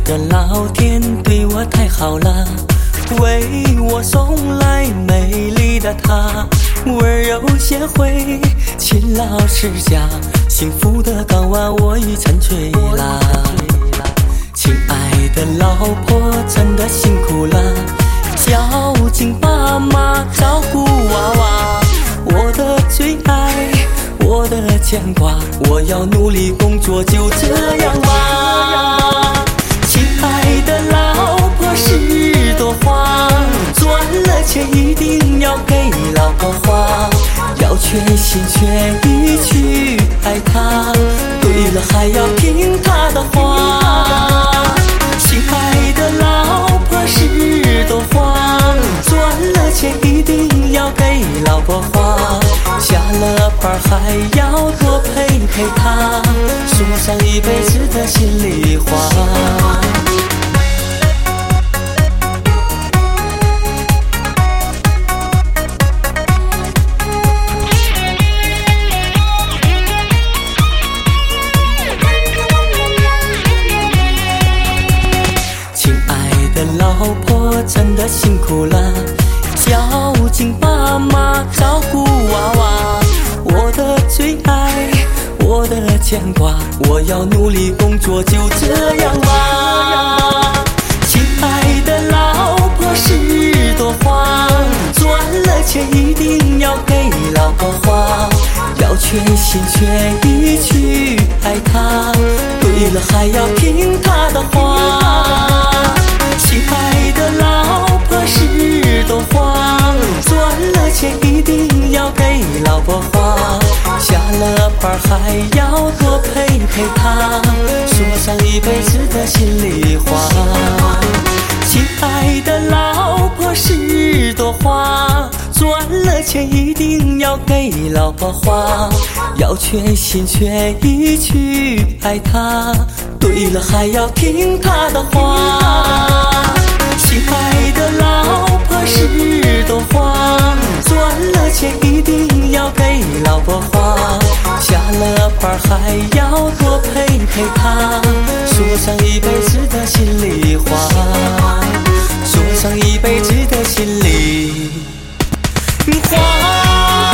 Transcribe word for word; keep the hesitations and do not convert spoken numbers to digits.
的老天对我太好了，为我送来美丽的她，温柔贤惠，勤劳持家，幸福的港湾我已沉睡啦。亲爱的老婆真的辛苦了，孝敬爸妈，照顾娃娃，我的最爱，我的牵挂，我要努力工作，就这样吧。亲爱的老婆是朵花，赚了钱一定要给老婆花，要全心全意去爱她，对了还要听她的话。亲爱的老婆是朵花，赚了钱一定要给老婆花，下了班还要多陪陪她，说上一辈子的心里话。老婆真的辛苦了，孝敬爸妈，照顾娃娃，我的最爱，我的牵挂，我要努力工作，就这样吧。亲爱的老婆是朵花，赚了钱一定要给老婆花，要全心全意去爱她，对了还要听她的话。亲爱的老婆是朵花，赚了钱一定要给老婆花，下了班还要多陪陪她，说上一辈子的心里话。亲爱的老婆是朵花，赚了钱一定要给老婆花，要全心全意去爱她，对了还要听她的话。亲爱的老婆是朵花，赚了钱一定要给老婆花，下了班还要多陪陪她，说上一辈子的心里话，说上一辈子的心里话。